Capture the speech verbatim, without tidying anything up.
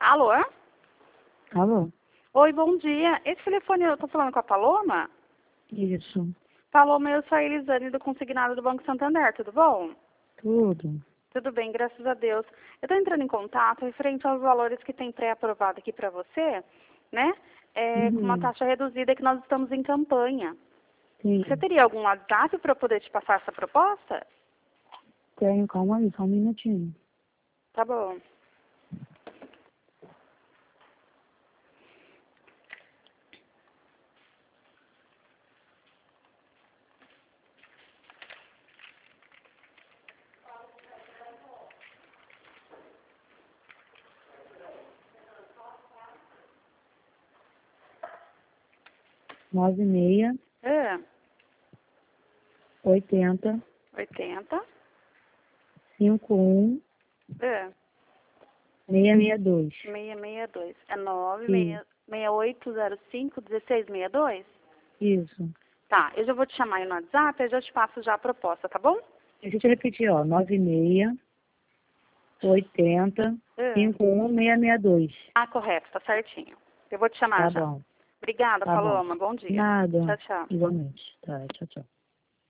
Alô? Alô? Oi, bom dia. Esse telefone, eu tô falando com a Paloma? Isso. Paloma, eu sou a Elisane do Consignado do Banco Santander, tudo bom? Tudo. Tudo bem, graças a Deus. Eu tô entrando em contato referente aos valores que tem pré-aprovado aqui para você, né? É, com uma Uhum. taxa reduzida que nós estamos em campanha. Sim. Você teria algum WhatsApp para eu poder te passar essa proposta? Tenho, calma aí, só um minutinho. Tá bom. Nove meia, É, oitenta, oitenta. cinco um, É, seis seis dois. seiscentos e sessenta e dois. É nove Isso. seis oito zero cinco um seis seis dois? Isso. Tá, eu já vou te chamar aí no WhatsApp, eu já te passo já a proposta, tá bom? Deixa eu te repetir, ó. Nove meia, oitenta, É. cinco um, seis seis dois. Ah, correto, tá certinho. Eu vou te chamar Tá já. bom. Obrigada, Tá bom. Paloma. Bom dia. Nada. Tchau, tchau. Igualmente. Tá, tchau, tchau.